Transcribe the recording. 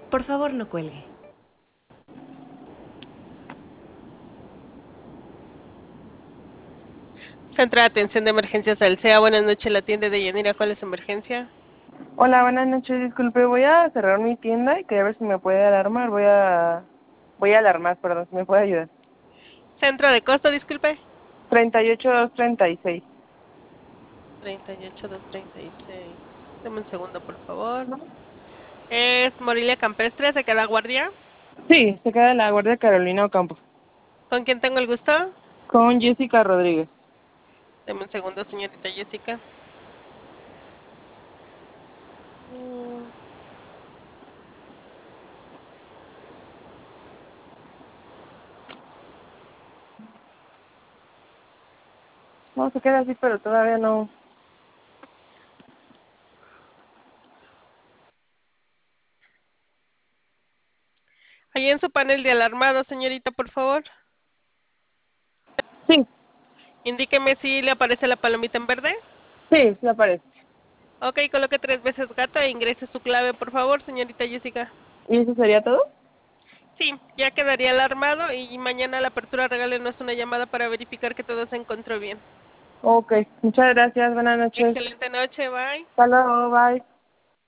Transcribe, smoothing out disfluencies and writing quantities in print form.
Por favor, no cuelgue. Centro de Atención de Emergencias del CEA, buenas noches, la tienda de Yanira, ¿cuál es su emergencia? Hola, buenas noches. Disculpe, voy a cerrar mi tienda y quería ver si me puede alarmar. Voy a alarmar, perdón, si me puede ayudar. Centro de costo, disculpe. 38236. 38236. Deme un segundo, por favor. Es Morilia Campestre, ¿se queda guardia? Sí, se queda en la Guardia Carolina Ocampo. ¿Con quién tengo el gusto? Con Jessica Rodríguez. Deme un segundo, señorita Jessica. Mm, No, se queda así, pero todavía no. Ahí en su panel de alarmado, señorita, por favor. Sí, Indíqueme si le aparece la palomita en verde. sí, sí aparece. Ok, coloque 3 veces gato e ingrese su clave, por favor, señorita Jessica. ¿Y eso sería todo? Sí, ya quedaría alarmado y mañana a la apertura regálenos una llamada para verificar que todo se encontró bien. Ok, muchas gracias. Buenas noches. Excelente noche, bye. Hasta luego, bye.